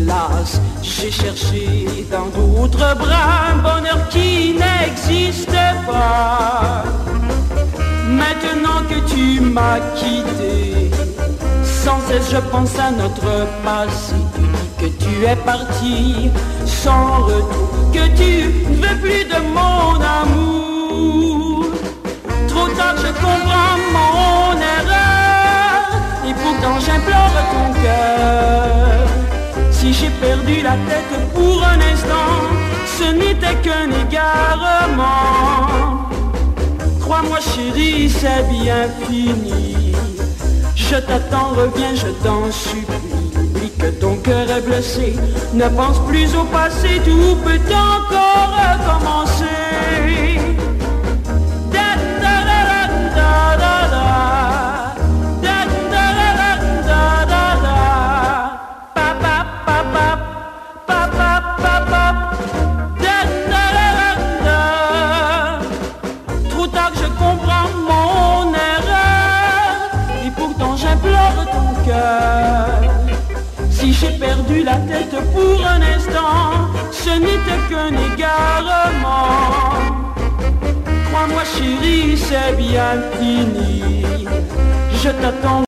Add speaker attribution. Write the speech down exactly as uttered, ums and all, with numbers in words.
Speaker 1: hélas, j'ai cherché dans d'autres bras un bonheur qui n'existe pas. Maintenant que tu m'as quitté, sans cesse je pense à notre passé. Que tu es parti sans retour, que tu ne veux plus de mon amour. Trop tard je comprends mon erreur, et pourtant j'implore ton cœur. Si j'ai perdu la tête pour un instant, ce n'était qu'un égarement. Crois-moi chérie, c'est bien fini. Je t'attends, reviens, je t'en supplie. Oublie que ton cœur est blessé, ne pense plus au passé, tout peut encore recommencer. Trop tard je comprends mon erreur, et pourtant j'implore ton cœur. Si j'ai perdu la tête pour un instant, ce n'était qu'un égarement. Crois-moi chérie, c'est bien fini. Je t'attends.